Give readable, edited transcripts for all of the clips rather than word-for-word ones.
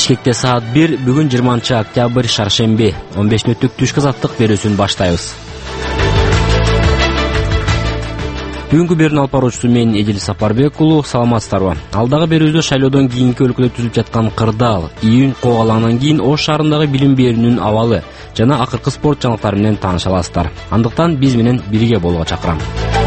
Бишкекте саат 1, бүгүн 20-октябрь шаршемби, 15 мүнөттүк түшкү азаттык берүүсүн баштайбыз. Бүгүнкү берүүнү алып баруучусу мен Эдил Сапарбек уулу, саламатсыздарбы? Алдагы берүүбүздө шайлоодон кийинки өлкөдө түзүлүп жаткан кырдаал, июнь коогаланынан кийин Ош шаарындагы билим берүүнүн абалы жана акыркы спорт жаңылыктары менен тааныша аласыздар. Андыктан биз менен бирге болууга чакырам.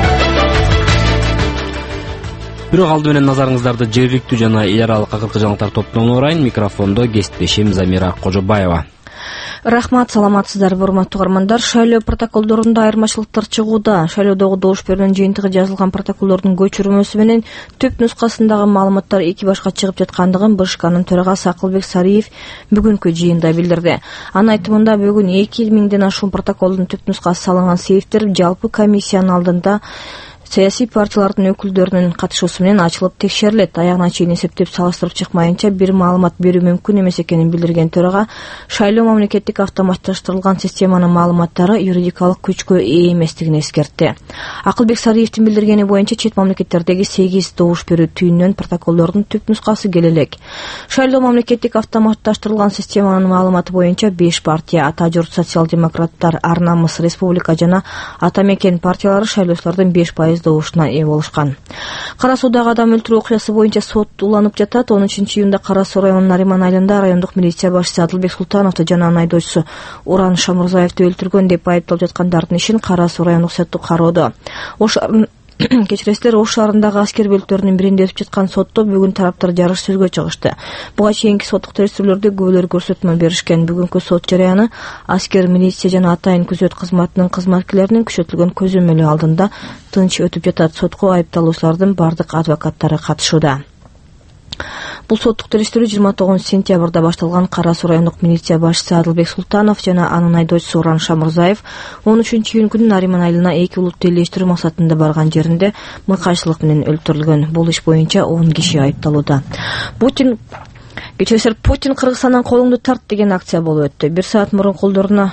Бирок алды менен назарыңыздарды жергиликтүү жана эл аралык акыркы жаңылыктар топтомуна урайын. Микрофондо кесиптешим Замира Кожобаева. Рахмат, саламатсыздарбы, урматтуу угармандар. Шайлоо протоколдорунда айырмачылыктар чыгууда. Шайлоодогу добуш берүүнүн жыйынтыгы жазылган протоколдордун көчүрмөсү менен түп нускасындагы маалыматтар эки башка чыгып жаткандыгын БШКнын төрагасы Акылбек Сариев бүгүнкү жыйында билдирди. Анын айтымында бүгүн 2000ден ашуун протоколдун түп нускасы салынган сейфтер жалпы комиссиянын алдында саясий партиялардын өкүлдөрүнүн катышуусу менен ачылып текшерилет. Аягына чейин эсептеп салыштырып чыкмайынча бир маалымат берүү мүмкүн эмес экенин билдирген төрага, шайлоо мамлекеттик автоматташтырылган системанын маалыматтары юридикалык күчкө ээ эместигин эскертти. Акылбек Сариевдин билдиргени боюнча чет мамлекеттердеги 8 добуш берүү түйүнүнөн протоколдордун түп нускасы келе элек. Шайлоо мамлекеттик автоматташтырылган системанын маалыматы боюнча 5 партия — Ата журт, социал-демократтар, Ар намыс, Республика жана Ата мекен партиялары шайлоочулардын 5% добушуна ээ болушкан. Кара Суудагы адам өлтүрүү окуясы боюнча сот уланып жатат. 13-июнда Кара Суу районунун Нариман айылында райондук милиция башчысы Адылбек Султановду жана анын айдоочусу Уран Шамурзаевди өлтүргөн деп айыпталып жаткандардын ишин Кара Суу райондук соту кароодо. Кечиресиздер, Ош шаарындагы аскер бөлүктөрүнүн биринде өтүп жаткан сотто бүгүн тараптар жарыш сөзгө чыгышты. Буга чейинки соттук териштирүүлөрдө күбөлөр көрсөтмө беришкен. Бүгүнкү сот жарыяны аскер, милиция жана атайын күзөт кызматынын кызматкерлеринин күчөтүлгөн көзөмөлү алдында тынч өтүп жатат. Сотко айыпталуучулардын бардык адвокаттары катышууда. Бул соттук териштирүү 29 сентябрда башталган. Кара Суу райондук милиция башчысы Адылбек Султанов жана анын айдоочусу Уран Шамурзаев 13-июнь күнү Нариман айылына эки улутты элештирүү максатында барган жеринде мыкайчылык менен өлтүрүлгөн. Бул иш боюнча 10 киши айыпталууда. Путин Кыргызстандан колуңду тарт деген акция болуп өттү. Бир саат мурун колдоруна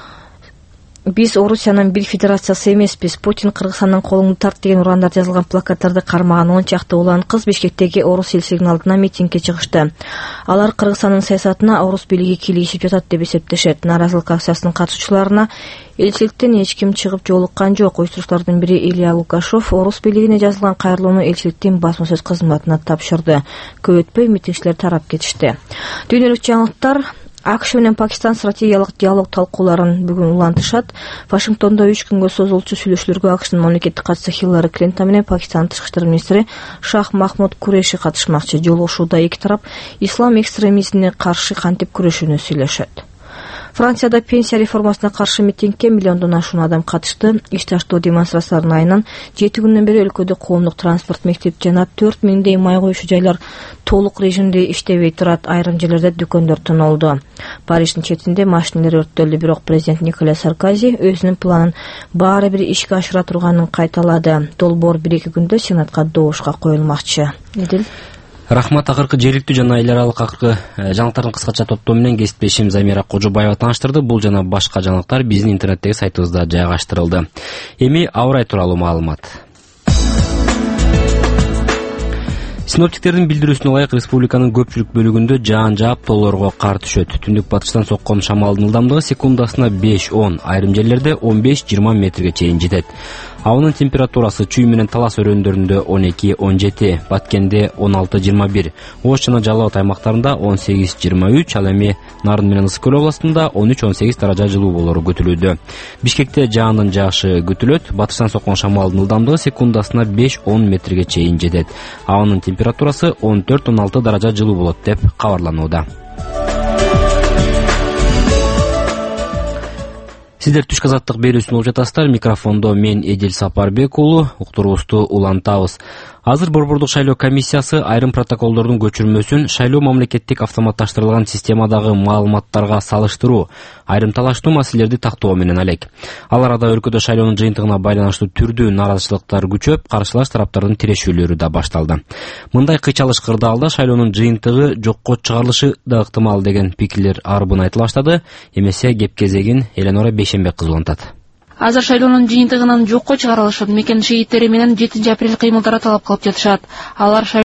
"Биз Орусиянын бир федерациясы эмеспиз, Путин Кыргызстандан колуңду тарт" деген урандар жазылган плакаттарды кармаган 10 чакты улан кыз Бишкектеги Орус элчилигинин алдына митингге чыгышты. Алар Кыргызстандын саясатына орус бийлиги кийлигишип жатат деп эсептешет. Нааразылык акциясынын катышуучуларына элчиликтен эч ким чыгып жолуккан жок. Уюштуруучулардын бири Илья Лукашов орус бийлигине жазылган кайрылууну элчиликтин басма сөз кызматына тапшырды. Көп өтпөй митингчилер тарап кетишти. Дүйнөлүк жаңылыктар. АКШ менен Пакистан стратегиялык диалог талкууларын бүгүн улантышат. Вашингтондо 3 күнгө созулчу сүйлөшүүлөргө АКШнын мамлекеттик катчысы Хиллари Клинтон менен Пакистан тышкы иштер министри Шах Махмуд Куреши катышмакчы. Жолугушууда эки тарап ислам экстремизмине каршы кантип күрөшүүнү сүйлөшөт. Францияда пенсия реформасына каршы митингке миллиондон ашуун адам катышты. Иш таштоо демонстрациялардын айынан 7 күндөн бери өлкөдө коомдук транспорт, мектеп жана 4000дей май коюшу жайлар толук режимде иштебей турат. Айрым жерлерде дүкөндөр тонолду. Париждин четинде машиналар өрттөлдү, бирок президент Николя Саркози өзүнүн планын баары бир ишке ашыра турганын кайталады. Долбоор 1-2 күндө Сенатка добушка коюлмакчы. Эдил. Рахмат. Акыркы жергиликтүү жана эл аралык акыркы жаңылыктардын кыскача топтому менен кесиптешим Замира Кожобаева тааныштырды. Бул жана башка жаңылыктар биздин интернеттеги сайтыбызда жайгаштырылды. Эми аба ырайы тууралуу маалымат. Синоптиктердин билдирүүсүнө ылайык республиканын көпчүлүк бөлүгүндө жаан жаап, тоолорго кар түшөт. Түндүк батыштан соккон шамалдын ылдамдыгы секундасына 5-10, айрым жерлерде 15-20 метрге чейин жетет. Абанын температурасы Чүй менен Талас өрөөндөрүндө 12-17, Баткенде 16-21, Ош жана Жалал Абад аймактарында 18-23, ал эми Нарын менен Ысык көл областында 13-18 даража жылуу болору күтүлүүдө. Бишкекте жаандын жаашы күтүлөт. Батыштан соккон шамалдын ылдамдыгы секундасына 5-10 метрге чейин жетет. Абанын температурасы 14-16 даража жылуу болот деп кабарланууда. Сиздер түшкү азаттык берүүсүн угуп жатасыздар. Микрофондо мен Эдил Сапарбек уулу, уктуруубузду улантабыз. Азыр Борбордук шайлоо комиссиясы айрым протоколдордун көчүрмөсүн шайлоо мамлекеттик автоматташтырылган системадагы маалыматтарга салыштыруу, айрым талаштуу маселелерди тактоо менен алек. Ал арада өлкөдө шайлоонун жыйынтыгына байланыштуу түрдүү нааразычылыктар күчөп, каршылаш тараптардын тирешүүлөрү да башталды. Мындай кыйчалыш кырдаалда шайлоонун жыйынтыгы жокко чыгарылышы да ыктымал деген пикирлер арбын айтыла баштады. Эмесе кеп кезегин Эленора Бейшенбек кызы улантат. Азыр шайлоонун жыйынтыгынын жокко чыгарылышын мекен шейиттери менен 7 апрель кыймылдары талап кылып жатышат. Алар